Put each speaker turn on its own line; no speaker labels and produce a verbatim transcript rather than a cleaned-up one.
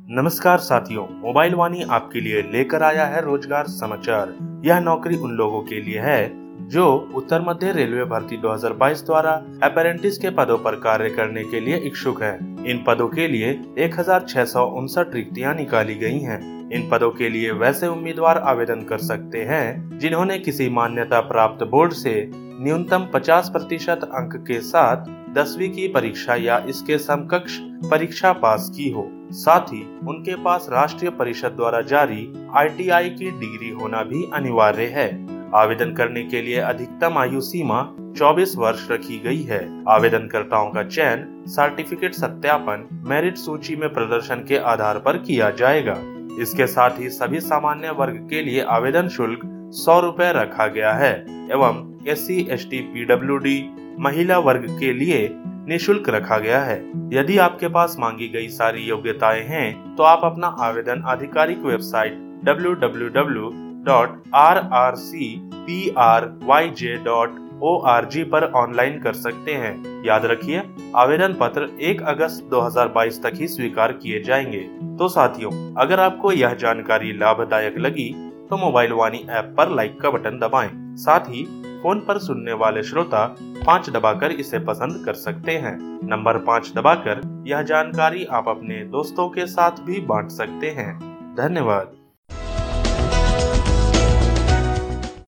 नमस्कार साथियों, मोबाइल वाणी आपके लिए लेकर आया है रोजगार समाचार। यह नौकरी उन लोगों के लिए है जो उत्तर मध्य रेलवे भर्ती दो हज़ार बाईस द्वारा अप्रेंटिस के पदों पर कार्य करने के लिए इच्छुक है। इन पदों के लिए एक हजार छह सौ उनसठ रिक्तियां निकाली गई हैं। इन पदों के लिए वैसे उम्मीदवार आवेदन कर सकते हैं जिन्होंने किसी मान्यता प्राप्त बोर्ड से न्यूनतम पचास प्रतिशत अंक के साथ दसवीं की परीक्षा या इसके समकक्ष परीक्षा पास की हो। साथ ही उनके पास राष्ट्रीय परिषद द्वारा जारी आई टी आई की डिग्री होना भी अनिवार्य है। आवेदन करने के लिए अधिकतम आयु सीमा चौबीस वर्ष रखी गई है। आवेदनकर्ताओं का चयन सर्टिफिकेट सत्यापन मेरिट सूची में प्रदर्शन के आधार पर किया जाएगा। इसके साथ ही सभी सामान्य वर्ग के लिए आवेदन शुल्क सौ रुपए रखा गया है एवं S C S T P W D महिला वर्ग के लिए निःशुल्क रखा गया है। यदि आपके पास मांगी गई सारी योग्यताएं हैं तो आप अपना आवेदन आधिकारिक website W W W dot R R C P R Y J dot O R G पर ऑनलाइन कर सकते हैं। याद रखिए, आवेदन पत्र एक अगस्त दो हज़ार बाईस तक ही स्वीकार किए जाएंगे। तो साथियों, अगर आपको यह जानकारी लाभदायक लगी तो मोबाइल वाणी ऐप पर लाइक का बटन दबाएं। साथ ही फोन पर सुनने वाले श्रोता पाँच दबाकर इसे पसंद कर सकते हैं। नंबर पाँच दबाकर यह जानकारी आप अपने दोस्तों के साथ भी बांट सकते हैं। धन्यवाद।